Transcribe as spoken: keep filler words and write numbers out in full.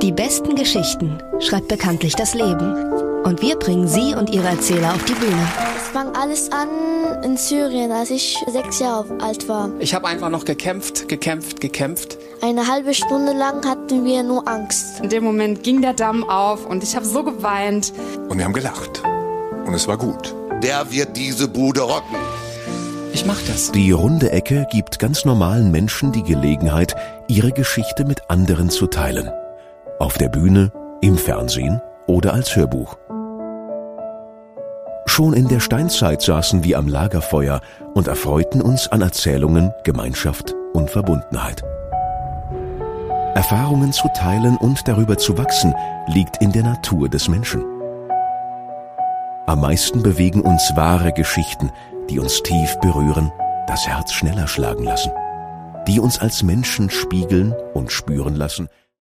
Die besten Geschichten schreibt bekanntlich das Leben. Und wir bringen sie und ihre Erzähler auf die Bühne. Es fang alles an in Syrien, als ich sechs Jahre alt war. Ich habe einfach noch gekämpft, gekämpft, gekämpft. Eine halbe Stunde lang hatten wir nur Angst. In dem Moment ging der Damm auf und ich habe so geweint. Und wir haben gelacht. Und es war gut. Der wird diese Bude rocken. Ich mach das. Die runde Ecke gibt ganz normalen Menschen die Gelegenheit, ihre Geschichte mit anderen zu teilen. Auf der Bühne, im Fernsehen oder als Hörbuch. Schon in der Steinzeit saßen wir am Lagerfeuer und erfreuten uns an Erzählungen, Gemeinschaft und Verbundenheit. Erfahrungen zu teilen und darüber zu wachsen, liegt in der Natur des Menschen. Am meisten bewegen uns wahre Geschichten, die uns tief berühren, das Herz schneller schlagen lassen, die uns als Menschen spiegeln und spüren lassen,